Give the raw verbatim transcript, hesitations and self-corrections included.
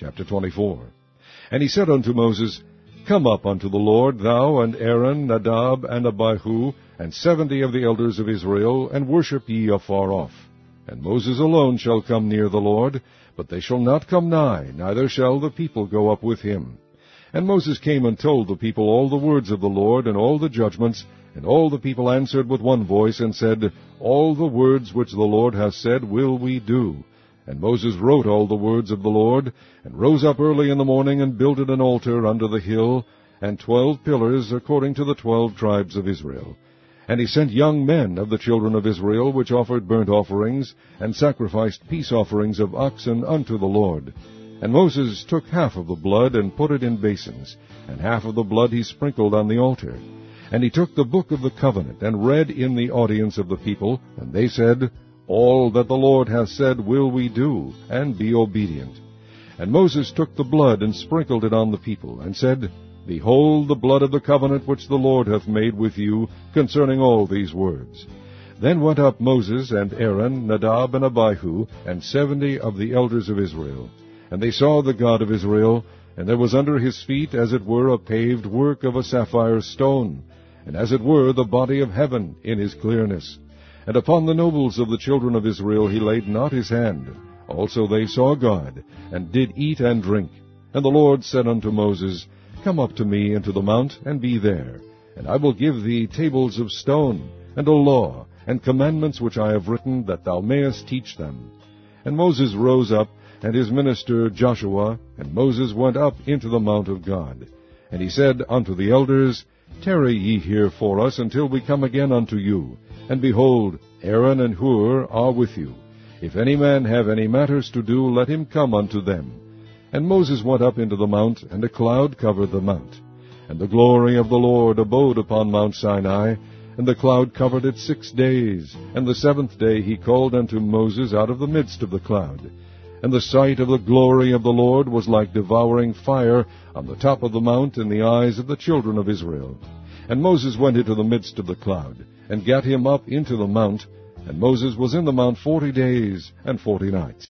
Chapter twenty-four. And he said unto Moses, Come up unto the Lord, thou and Aaron, Nadab, and Abihu, and seventy of the elders of Israel, and worship ye afar off. And Moses alone shall come near the Lord, but they shall not come nigh, neither shall the people go up with him. And Moses came and told the people all the words of the Lord, and all the judgments, and all the people answered with one voice, and said, All the words which the Lord hath said will we do. And Moses wrote all the words of the Lord, and rose up early in the morning, and builded an altar under the hill, and twelve pillars according to the twelve tribes of Israel. And he sent young men of the children of Israel, which offered burnt offerings, and sacrificed peace offerings of oxen unto the Lord. And Moses took half of the blood, and put it in basins, and half of the blood he sprinkled on the altar. And he took the book of the covenant, and read in the audience of the people, and they said, All that the Lord hath said will we do, and be obedient. And Moses took the blood, and sprinkled it on the people, and said, Behold the blood of the covenant which the Lord hath made with you concerning all these words. Then went up Moses and Aaron, Nadab and Abihu, and seventy of the elders of Israel. And they saw the God of Israel, and there was under his feet as it were a paved work of a sapphire stone, and as it were the body of heaven in his clearness. And upon the nobles of the children of Israel he laid not his hand. Also they saw God, and did eat and drink. And the Lord said unto Moses, Come up to me into the mount, and be there. And I will give thee tables of stone, and a law, and commandments which I have written, that thou mayest teach them. And Moses rose up, and his minister Joshua, and Moses went up into the mount of God. And he said unto the elders, Tarry ye here for us until we come again unto you. And behold, Aaron and Hur are with you. If any man have any matters to do, let him come unto them. And Moses went up into the mount, and a cloud covered the mount. And the glory of the Lord abode upon Mount Sinai, and the cloud covered it six days. And the seventh day he called unto Moses out of the midst of the cloud. And the sight of the glory of the Lord was like devouring fire on the top of the mount in the eyes of the children of Israel. And Moses went into the midst of the cloud, and gat him up into the mount. And Moses was in the mount forty days and forty nights.